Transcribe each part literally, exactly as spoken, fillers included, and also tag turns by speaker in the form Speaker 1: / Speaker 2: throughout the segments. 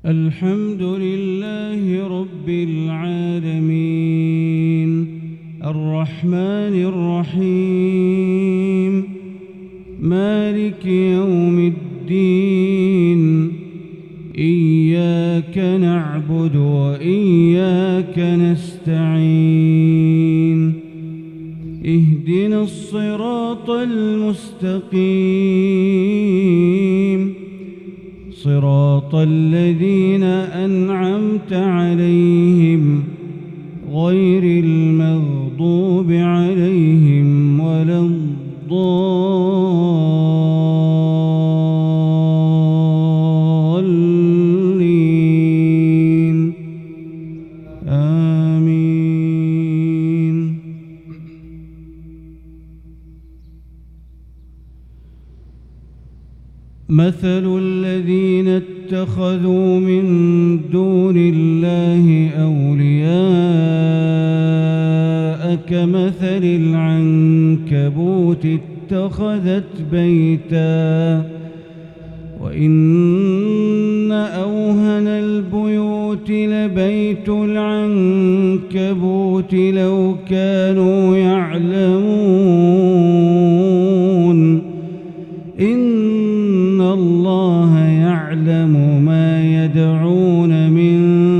Speaker 1: الحمد لله رب العالمين الرحمن الرحيم مالك يوم الدين إياك نعبد وإياك نستعين اهدنا الصراط المستقيم صراط الذين أنعمت عليهم غير المغضوب عليهم ولا الضالين آمين. مثل الذين اتخذوا من دون الله أولياء كمثل العنكبوت اتخذت بيتا وإن أوهن البيوت لبيت العنكبوت لو كانوا يعلمون إن الله يعلم ما يدعون من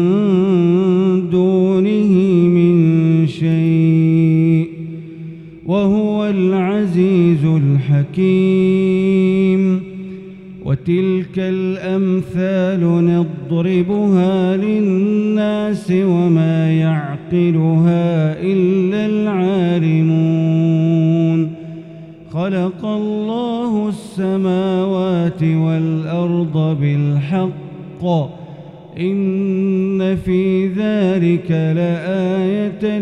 Speaker 1: دونه من شيء وهو العزيز الحكيم. وتلك الأمثال نضربها للناس وما يعقلها إلا العالمون. خلق الله السماوات والأرض بالحق إن في ذلك لآية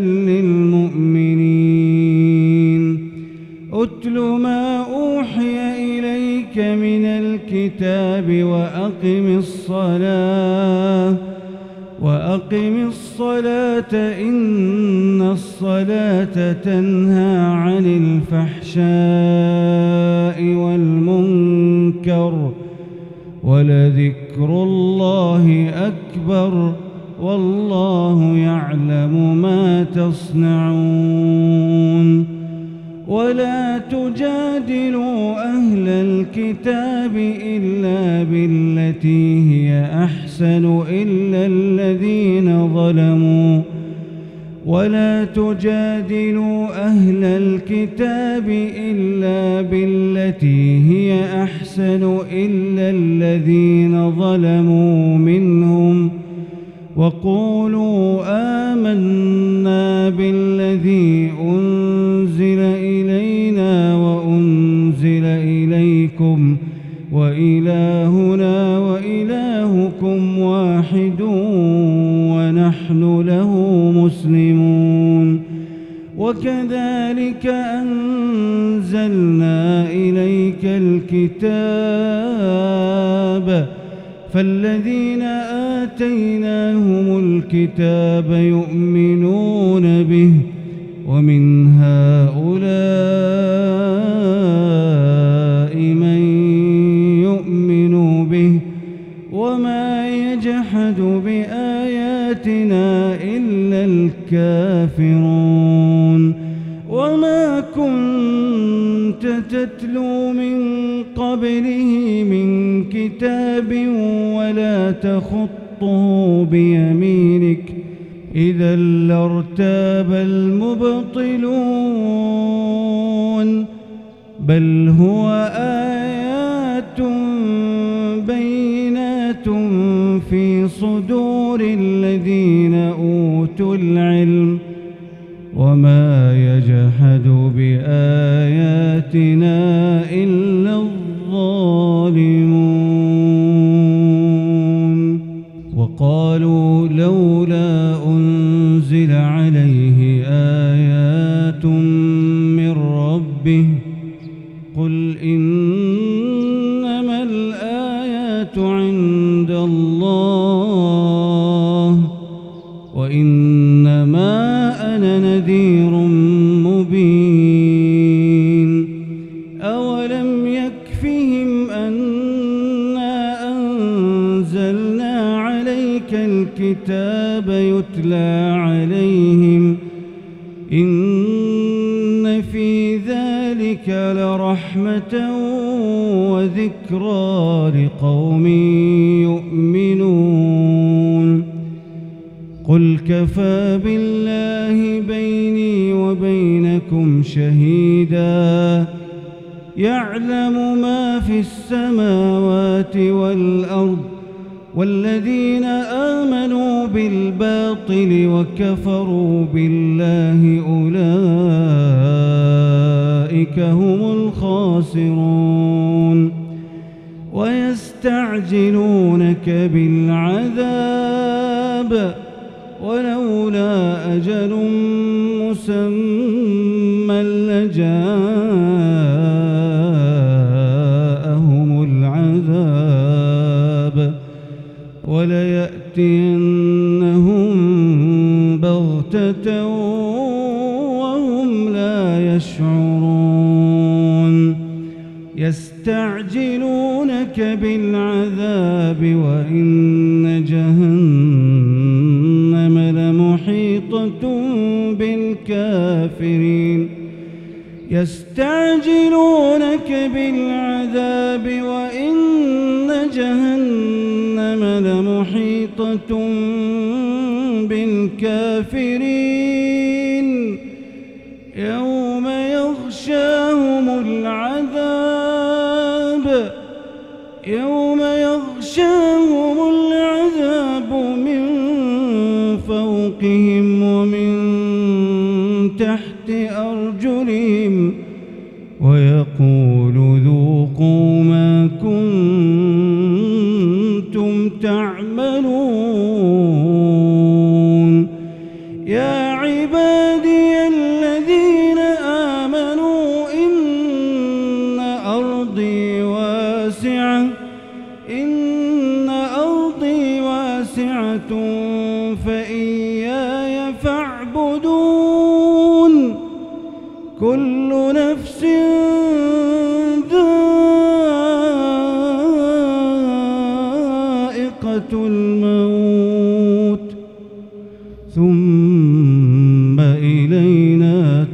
Speaker 1: للمؤمنين. أتل ما أوحي إليك من الكتاب وأقم الصلاة وأقم الصلاة إن الصلاة تنهى عن الفحشاء والمنكر ولذكر الله أكبر والله يعلم ما تصنعون. ولا تجادلوا أهل الكتاب إلا بالتي هي أحسن إلا الذين ظلموا ولا تجادلوا أهل الكتاب إلا بالتي هي أحسن إلا الذين ظلموا منهم وقولوا آمنا بالذي أنزل إلينا وأنزل إليكم وإلهنا وإلهكم واحد ونحن له مسلمون. وكذلك أنزلنا إليك الكتاب فالذين آتيناهم الكتاب يؤمنون به ومن هؤلاء من يؤمن به وما يجحد بآياتنا إلا الكافرون. وما كنت تتلو من قبله من كتاب ولا تخطه بيمينك إذا لارتاب المبطلون بل هو آيات بينات في صدور الذين أوتوا العلم وما يجحد بآياتنا إلا الظالمون. وقالوا لولا أنزل عليه آيات من ربه قل إنما الآيات عند الله وإنما أنا نذير مبين. أولم يكفهم أنا أنزلنا عليك الكتاب يتلى عليهم إن في ذلك لرحمة وذكرى لقوم يؤمنون قل كفى بالله بيني وبينكم شهيدا يعلم ما في السماوات والأرض والذين آمنوا بالباطل وكفروا بالله أولئك هم الخاسرون ويستعجلونك بالعذاب ولولا أجل مسمى لجاءهم العذاب وليأتينهم بغتة وهم لا يشعرون يستعجلونك بالعذاب وإن جهنم لمحيطة بالكافرين يستعجلونك بالعذاب وإن جهنم لمحيطة بالكافرين يوم يغشاهم العذاب يوم يغشاهم العذاب من فوقهم ومن تحت أرجلهم ويقول ذوقوا ما كنتم تعملون يا عبادي الذين آمنوا إن أرضي واسعة إن أرضي واسعة فإياي فاعبدون كل نفس ذائقة الموت ثم إلينا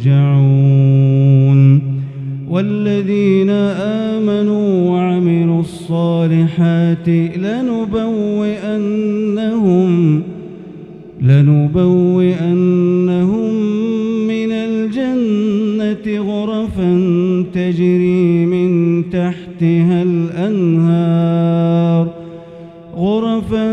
Speaker 1: ترجعون والذين آمنوا وعملوا الصالحات لنبوئنهم لنبوئنهم من الجنة غرفا تجري من تحتها الأنهار غرفا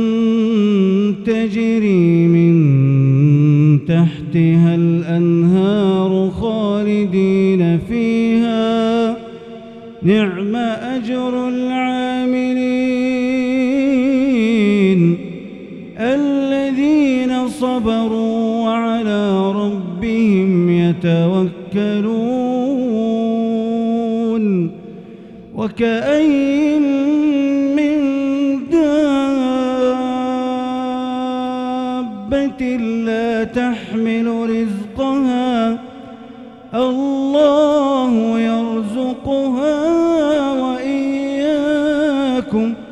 Speaker 1: تجري من تحتها الأنهار خالدين فيها نعم أجر العاملين الذين صبروا وعلى ربهم يتوكلون وكأين من دابة لا تحمل رزقها الله يرزقها وإياكم